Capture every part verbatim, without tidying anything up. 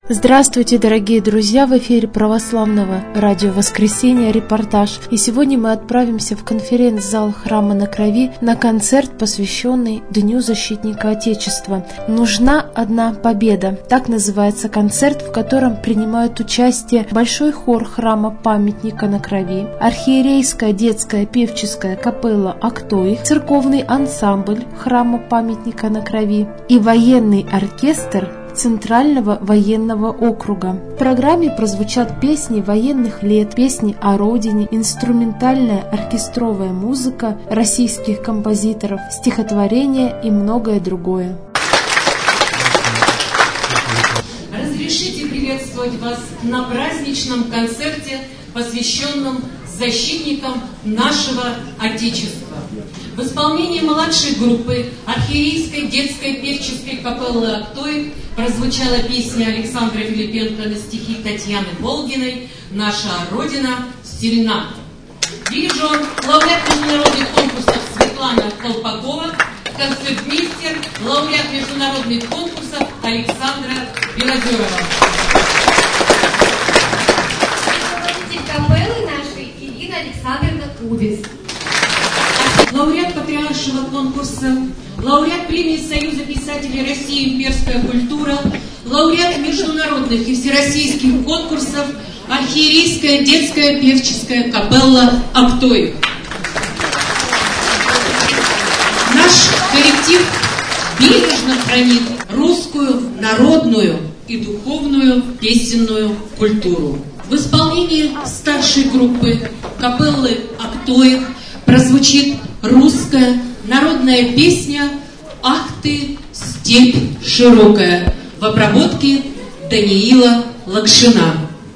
Здравствуйте, дорогие друзья! В эфире православного радио «Воскресенье» репортаж. И сегодня мы отправимся в конференц-зал Храма на Крови на концерт, посвященный Дню защитника Отечества. «Нужна одна победа». Так называется концерт, в котором принимают участие большой хор Храма Памятника на Крови, архиерейская детская певческая капелла «Актоих», церковный ансамбль Храма Памятника на Крови и военный оркестр Центрального военного округа. В программе прозвучат песни военных лет, песни о родине, инструментальная оркестровая музыка российских композиторов, стихотворения и многое другое. Разрешите приветствовать вас на праздничном концерте, посвященном защитникам нашего Отечества. В исполнении младшей группы архиерейской детской певческой капеллы «Актоих» прозвучала песня Александра Филипенко на стихи Татьяны Волгиной «Наша Родина сильна». Дирижер, лауреат международных конкурсов Светлана Колпакова, концертмейстер, лауреат международных конкурсов Александра Белозерова. Руководитель капеллы нашей Ирина Александровна Кубис. Лауреат патриаршего конкурса, лауреат премии Союза писателей России «Имперская культура», лауреат международных и всероссийских конкурсов, архиерейская детская певческая капелла «Актоих». Наш коллектив бережно хранит русскую, народную и духовную песенную культуру. В исполнении старшей группы капеллы «Актоих» прозвучит русская народная песня «Ах ты, степь широкая» в обработке Даниила Лакшина.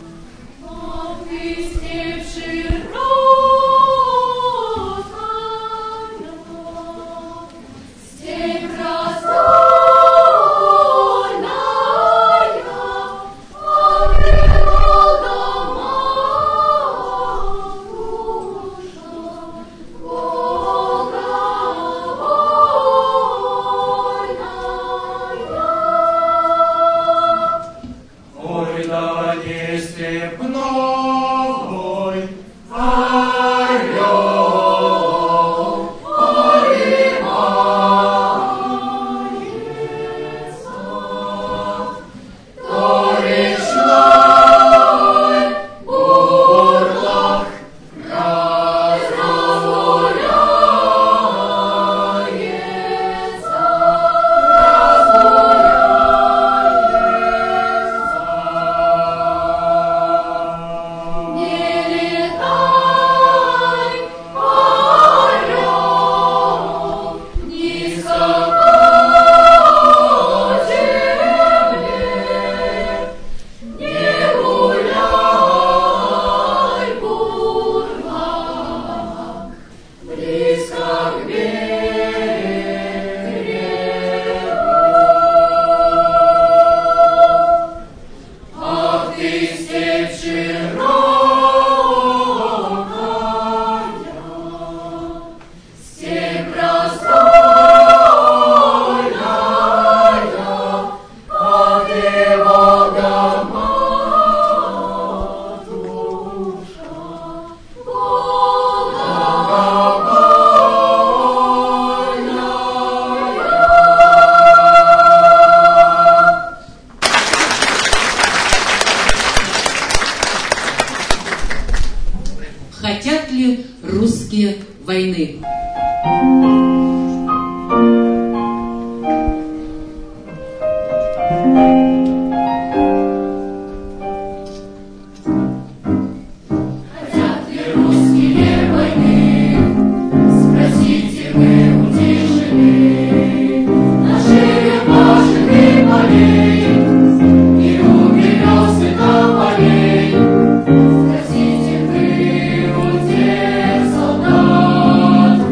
Хотят ли русские войны? Солдат!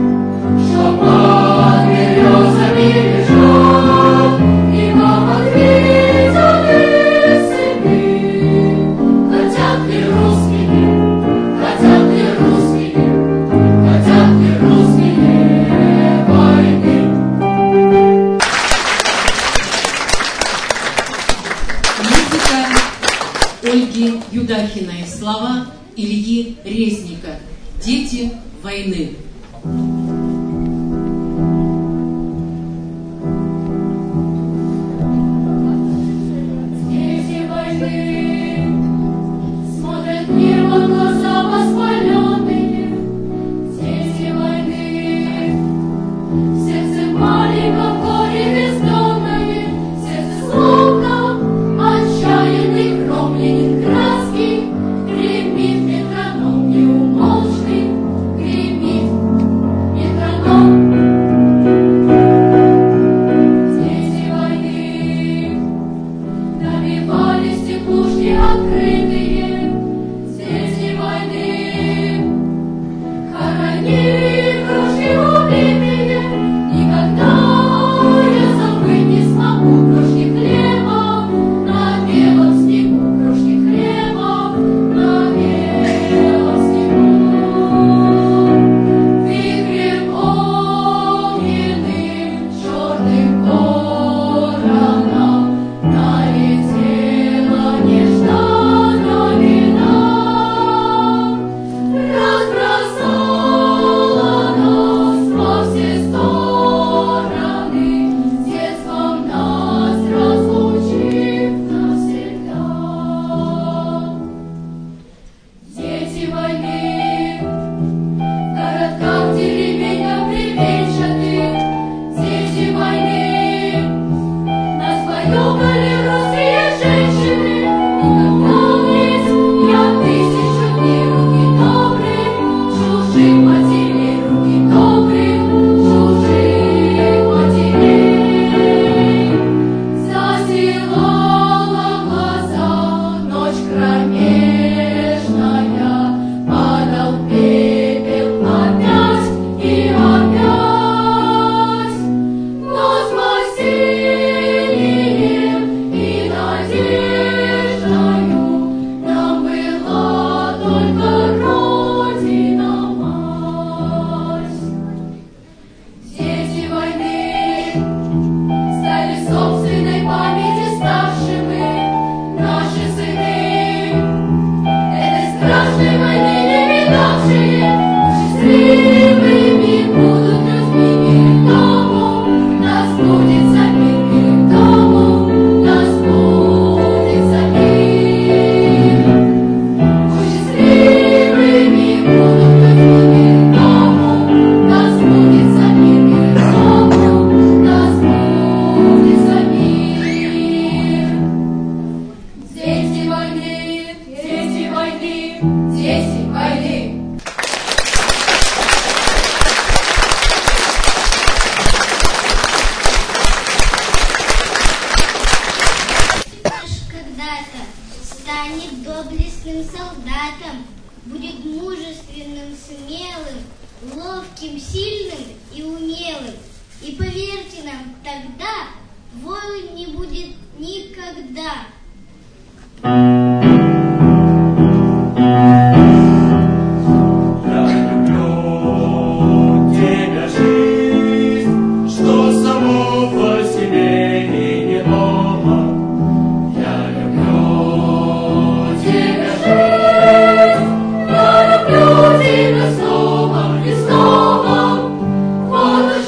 Ольги Юдахиной, слова Ильи Резника «Дети войны».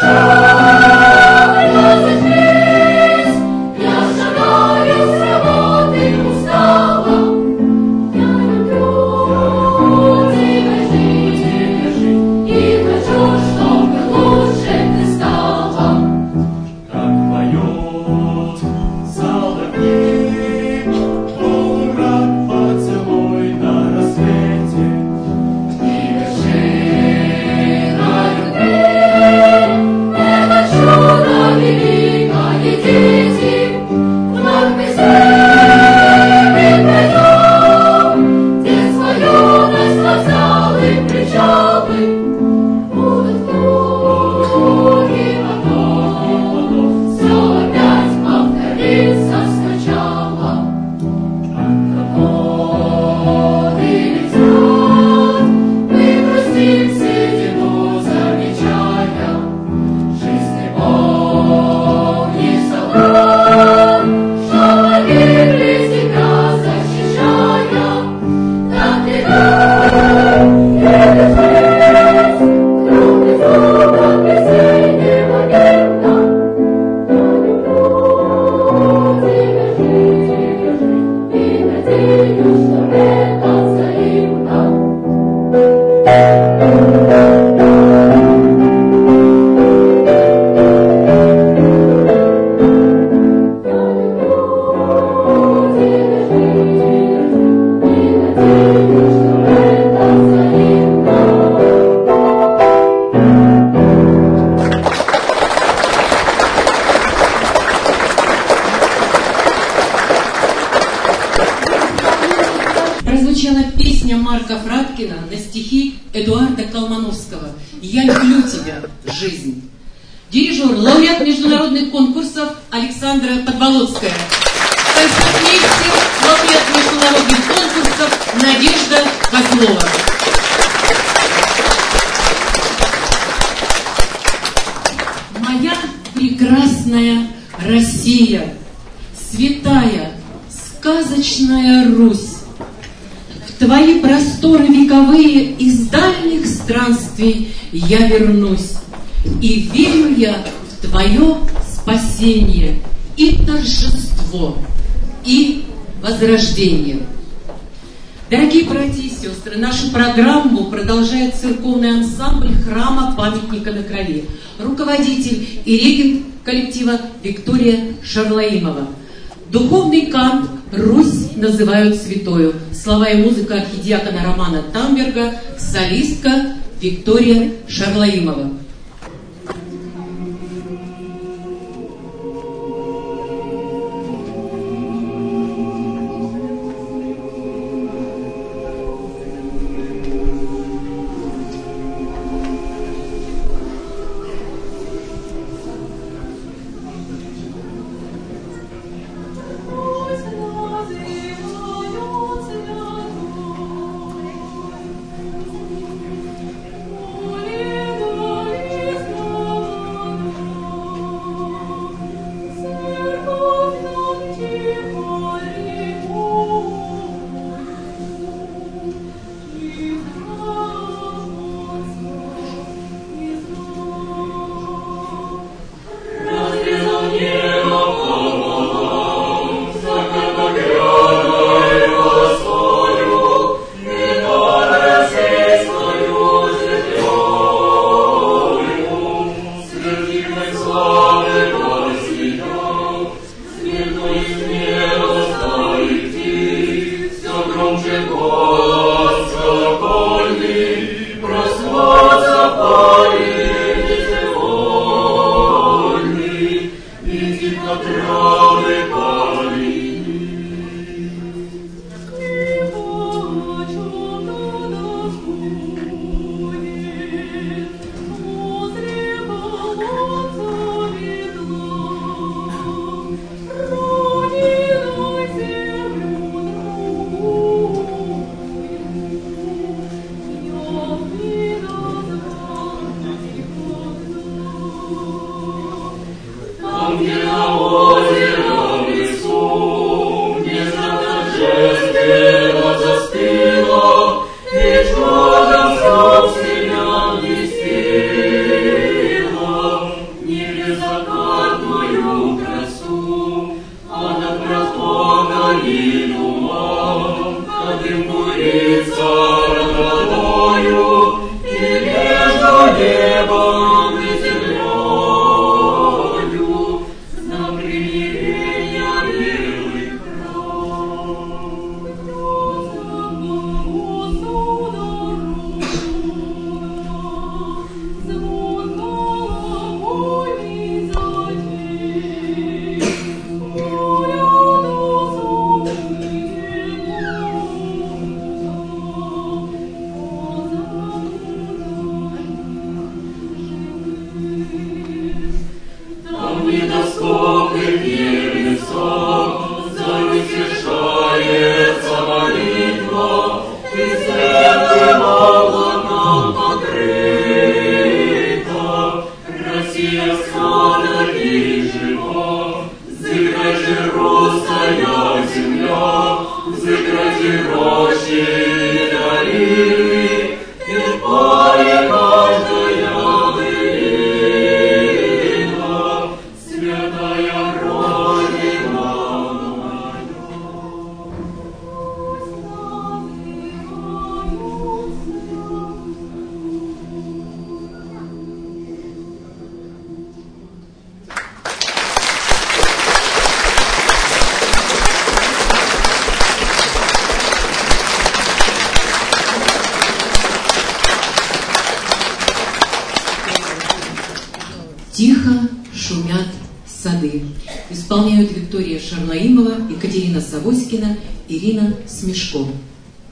Я шагаю с тобой. прозвучала песня Марка Фраткина на стихи Эдуарда Колмановского «Я люблю тебя, жизнь». Дирижер, лауреат международных конкурсов Александра Подволоцкая. Концертмейстер, лауреат международных конкурсов Надежда Козлова. Моя прекрасная Россия, святая, сказочная Русь, в твои просторы вековые из дальних странствий я вернусь. И верю я в твое спасение и торжество, и возрождение. Дорогие братья и сестры, нашу программу продолжает церковный ансамбль храма памятника на крови. Руководитель и регент коллектива Виктория Шарлаимова. Духовный кант «Русь называют святою». Слова и музыка архидиакона Романа Тамберга, солистка Виктория Шарлаимова. «Тихо шумят сады». Исполняют Виктория Шарлаимова, Екатерина Савоськина, Ирина Смешко.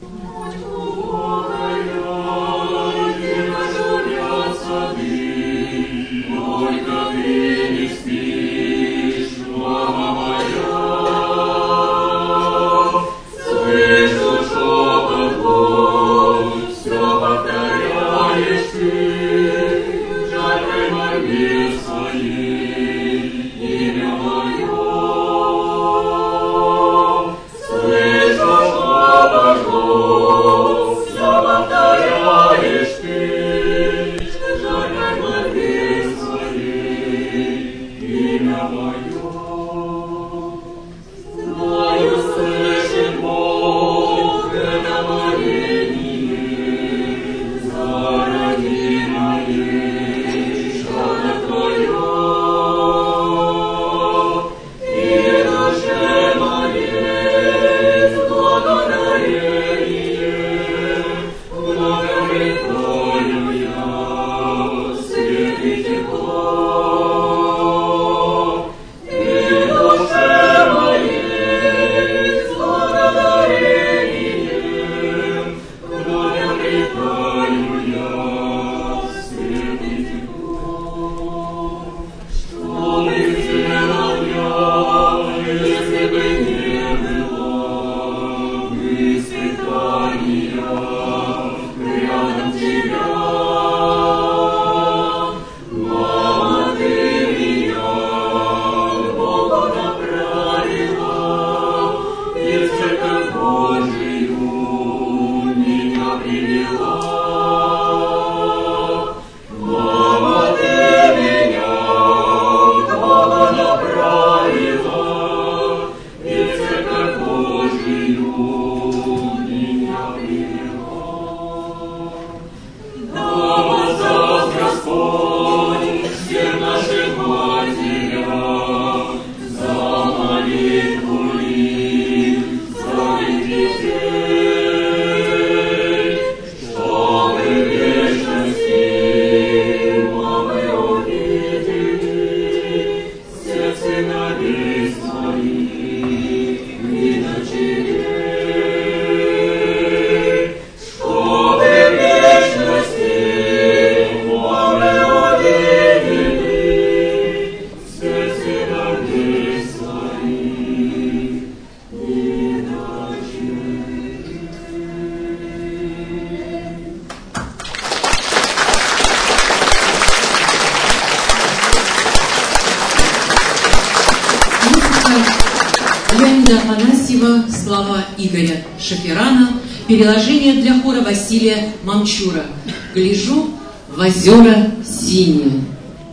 Чехова слова Игоря Шаферана, переложение для хора Василия Мамчура. «Гляжу в озера синие».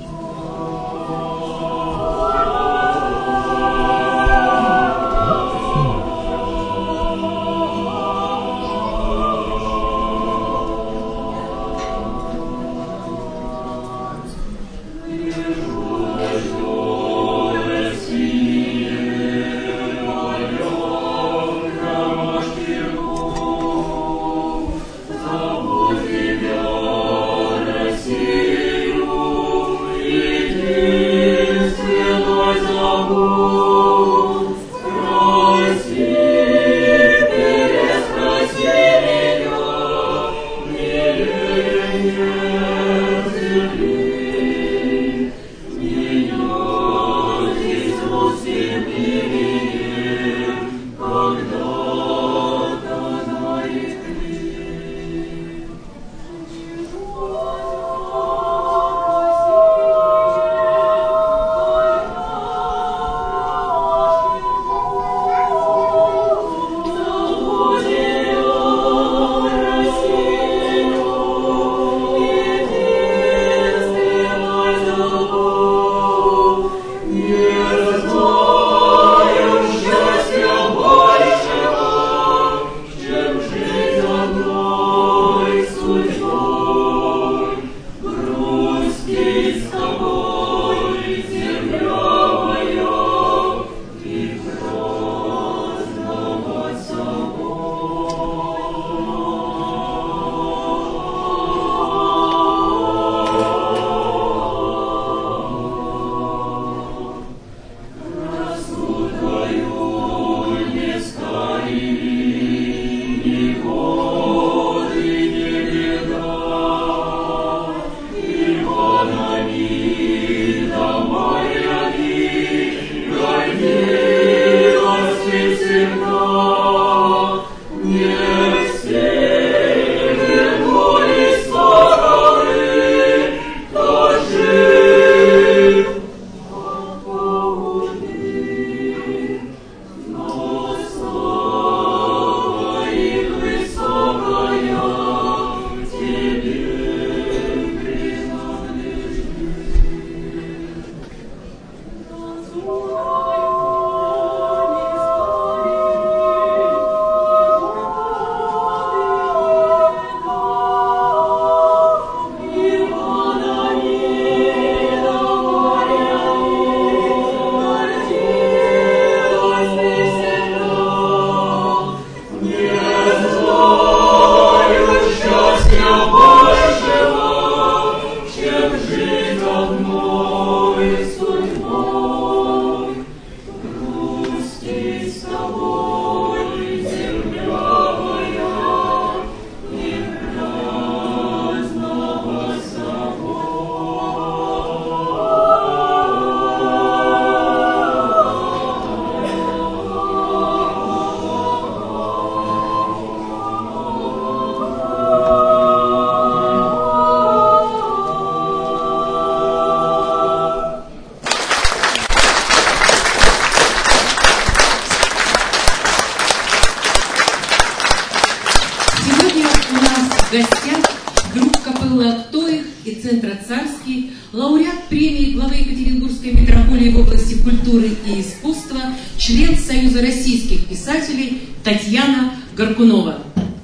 В гостях группа капеллы «Актоих» и Центра «Царский», лауреат премии главы Екатеринбургской митрополии в области культуры и искусства, член Союза российских писателей Татьяна Горкунова.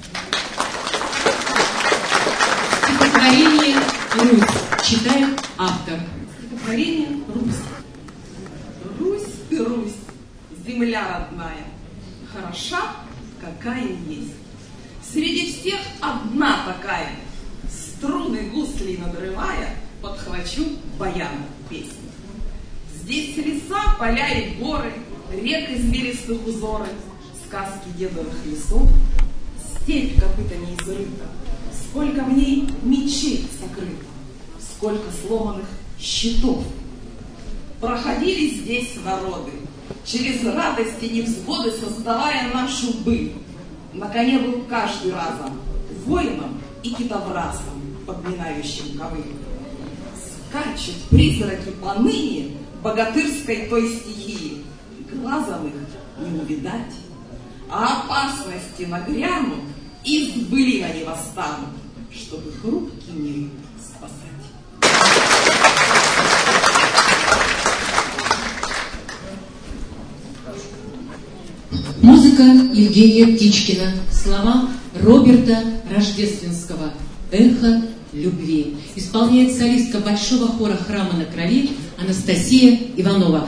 Стихотворение «Русь» читает автор. Стихотворение «Русь». Русь ты, Русь, земля родная, хороша, какая есть. Среди всех одна такая, струны гуслей надрывая, подхвачу баян песню. Здесь леса, поля и горы, рек извилистых узоры, сказки дедовых лесов, степь копытами изрыта, сколько в ней мечей сокрыто, сколько сломанных щитов. Проходили здесь народы, через радости и невзгоды создавая нашу быль. На коне был каждый разом воином и китобразом, подминающим ковыль. Скачут призраки поныне богатырской той стихии, глазом их не увидать. а опасности нагрянут, и с былин они восстанут, чтобы хрупкий мир спасать. Музыка Евгения Птичкина, слова Роберта Рождественского «Эхо любви». Исполняет солистка Большого хора «Храма на крови» Анастасия Иванова.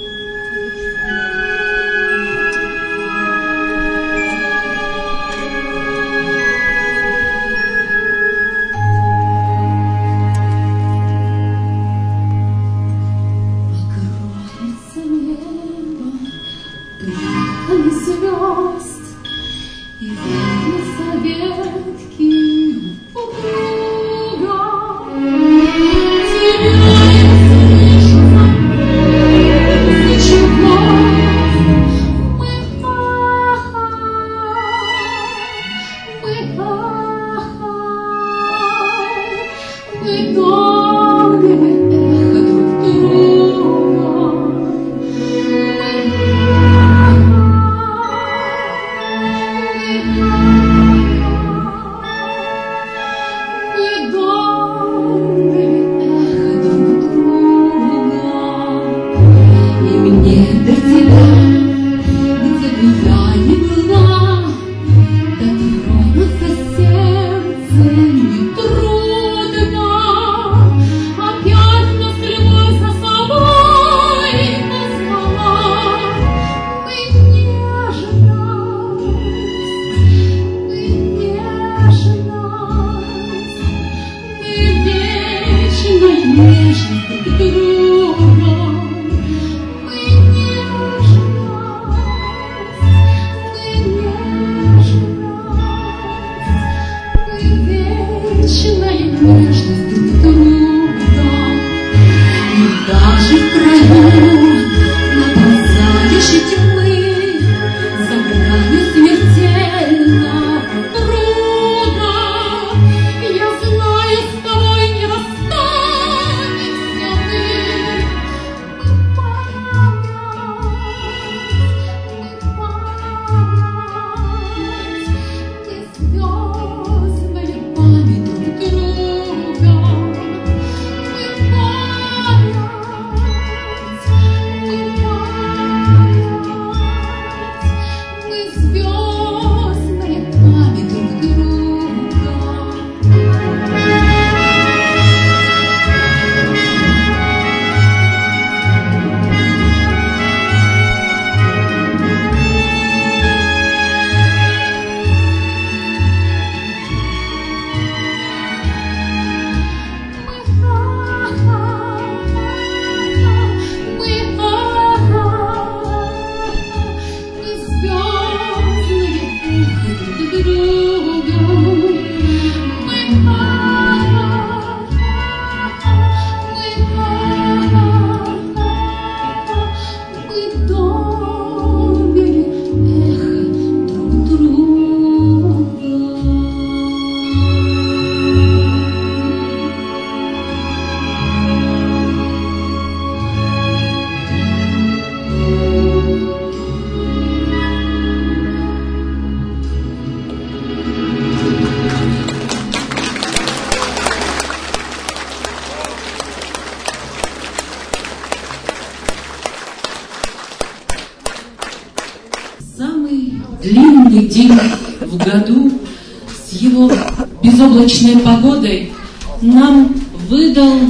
Длинный день в году с его безоблачной погодой нам выдал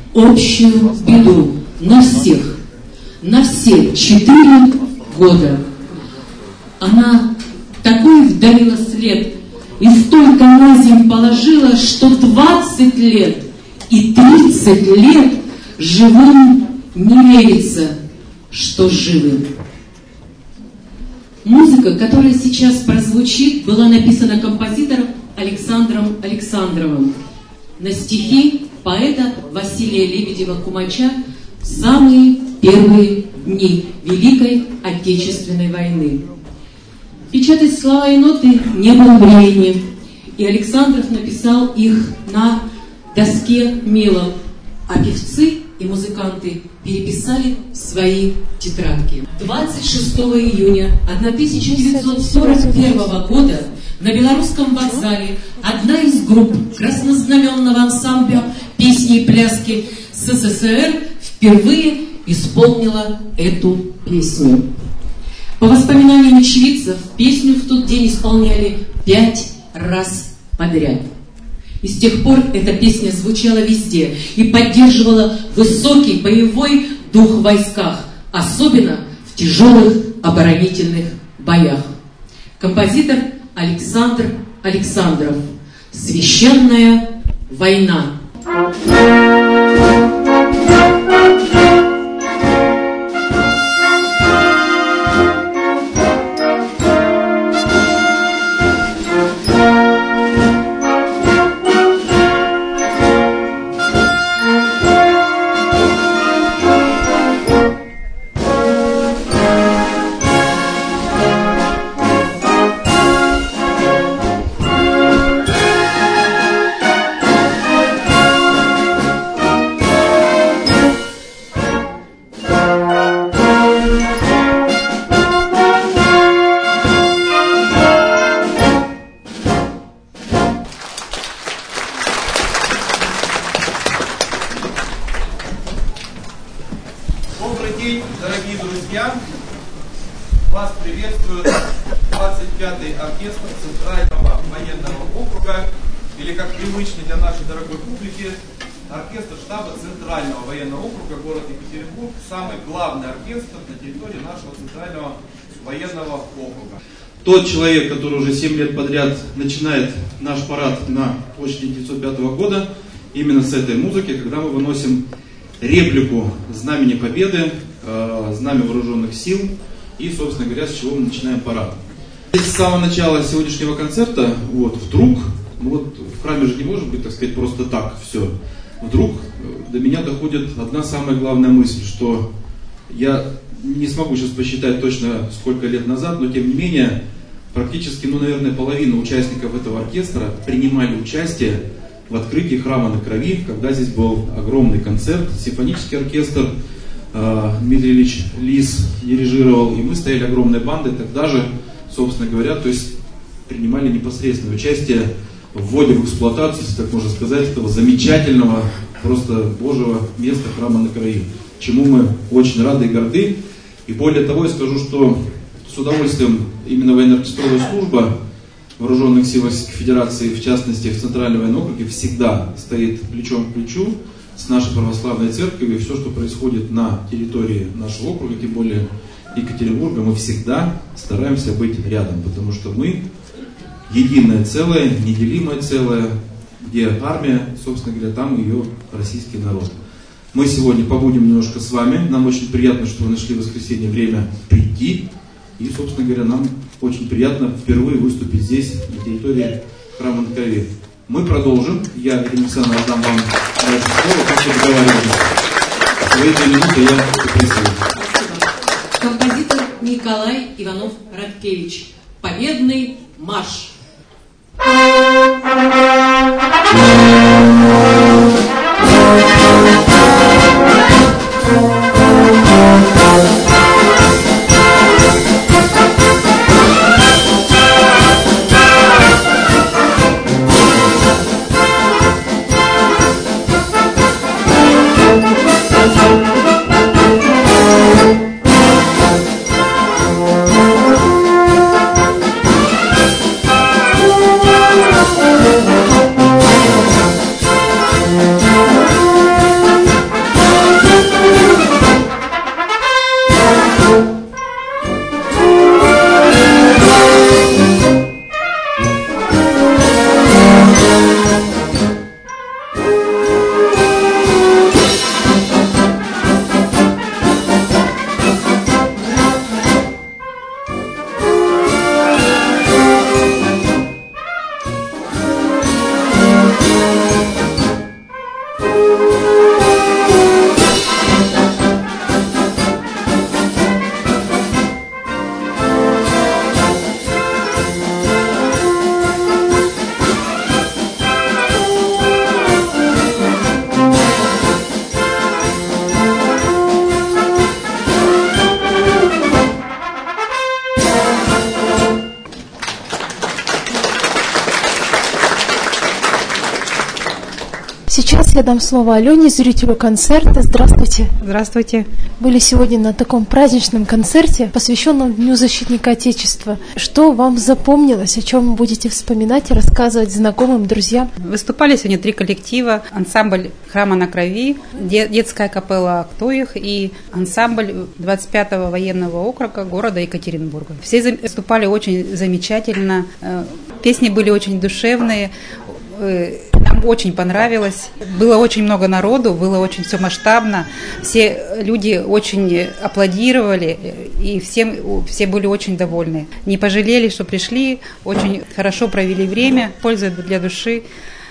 общую беду на всех, на все четыре года. Она такой вдавила след и столько на земь положила, что двадцать лет и тридцать лет живым не верится, что живым. Музыка, которая сейчас прозвучит, была написана композитором Александром Александровым на стихи поэта Василия Лебедева-Кумача в самые первые дни Великой Отечественной войны. Печатать слова и ноты не было времени, и Александров написал их на доске мела, а певцы и музыканты переписали в свои тетрадки. двадцать шестого июня тысяча девятьсот сорок первого года на Белорусском вокзале одна из групп краснознаменного ансамбля песни и пляски СССР впервые исполнила эту песню. По воспоминаниям очевидцев, песню в тот день исполняли пять раз подряд. И с тех пор эта песня звучала везде и поддерживала высокий боевой дух в войсках, особенно в тяжелых оборонительных боях. Композитор Александр Александров. «Священная война». Дорогие друзья, вас приветствует двадцать пятый оркестр Центрального военного округа, или, как привычно для нашей дорогой публики, оркестр штаба Центрального военного округа города Екатеринбург, самый главный оркестр на территории нашего Центрального военного округа. Тот человек, который уже семь лет подряд начинает наш парад на площади девятьсот пятого года, именно с этой музыки, когда мы выносим реплику Знамени Победы, э, Знамя Вооруженных Сил и, собственно говоря, с чего мы начинаем парад. С самого начала сегодняшнего концерта, вот, вдруг, ну вот в храме же не может быть, так сказать, просто так все, вдруг до меня доходит одна самая главная мысль, что я не смогу сейчас посчитать точно сколько лет назад, но тем не менее, практически, ну, наверное, половина участников этого оркестра принимали участие в открытии храма на Крови, когда здесь был огромный концерт, симфонический оркестр, э, Дмитрий Ильич Лис дирижировал, и мы стояли огромной бандой, тогда же, собственно говоря, то есть принимали непосредственное участие в вводе в эксплуатацию, если так можно сказать, этого замечательного, просто Божьего места храма на Крови, чему мы очень рады и горды. И более того, я скажу, что с удовольствием именно военно-оркестровая служба Вооруженных сил Российской Федерации, в частности в Центральном военном округе, всегда стоит плечом к плечу с нашей православной церковью. И все, что происходит на территории нашего округа, тем более Екатеринбурга, мы всегда стараемся быть рядом, потому что мы единое целое, неделимое целое, где армия, собственно говоря, там ее российский народ. Мы сегодня побудем немножко с вами. Нам очень приятно, что вы нашли в воскресенье время прийти. И, собственно говоря, нам очень приятно впервые выступить здесь, на территории храма на Крови. Мы продолжим. Я, Ирина Александровна, отдам вам дальше слово, как мы договаривались. Свои две минуты я записываю. Композитор Николай Иванов-Радкевич. Победный марш. Thank you. Сейчас я дам слово Алене, зрителю концерта. Здравствуйте. Здравствуйте. Были сегодня на таком праздничном концерте, посвященном Дню защитника Отечества. Что вам запомнилось, о чем будете вспоминать и рассказывать знакомым, друзьям? Выступали сегодня три коллектива. Ансамбль «Храма на крови», детская капелла «Актоих» и ансамбль двадцать пятого военного округа города Екатеринбурга. Все выступали очень замечательно. Песни были очень душевные. Нам очень понравилось. Было очень много народу, было очень все масштабно. Все люди очень аплодировали, и всем, все были очень довольны. Не пожалели, что пришли, очень хорошо провели время, пользы для души.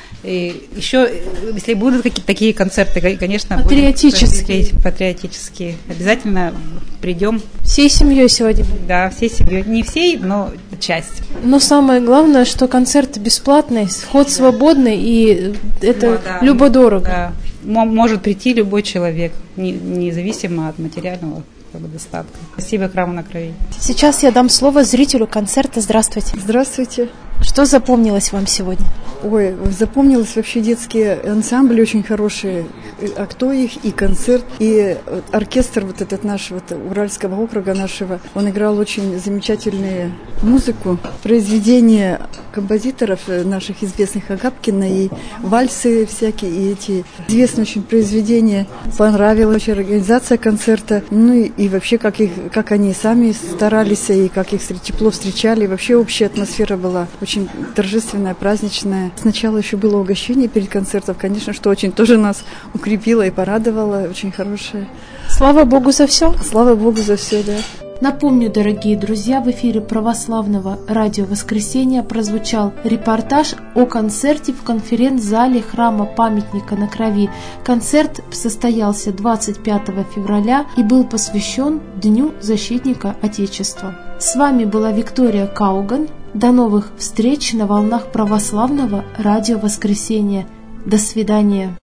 И еще, если будут какие-то такие концерты, конечно, патриотические. Будем патриотические. Обязательно придем. Всей семьей сегодня? Да, всей семьей. Не всей, но часть. Но самое главное, что концерт бесплатный, вход свободный, и это ну, да, любо-дорого. Да. Может прийти любой человек, независимо от материального достатка. Спасибо «Храму на крови». Сейчас я дам слово зрителю концерта. Здравствуйте. Здравствуйте. Что запомнилось вам сегодня? Ой, запомнилось вообще детские ансамбли очень хорошие. «Актоих» и концерт, и оркестр вот этот наш, вот, Уральского округа нашего, он играл очень замечательную музыку, произведения композиторов наших известных Агапкина, и вальсы всякие, и эти известные очень произведения. Понравилась очень организация концерта, ну и, и вообще, как, их, как они сами старались, и как их тепло встречали. Вообще общая атмосфера была очень торжественная, праздничная. Сначала еще было угощение перед концертом, конечно, что очень тоже нас укрепило и порадовало, очень хорошее. Слава Богу за все. Слава Богу за все, да. Напомню, дорогие друзья, в эфире православного радио «Воскресенье» прозвучал репортаж о концерте в конференц-зале храма памятника на крови. Концерт состоялся двадцать пятого февраля и был посвящен Дню защитника Отечества. С вами была Виктория Кауган. До новых встреч на волнах православного радио «Воскресенье». До свидания.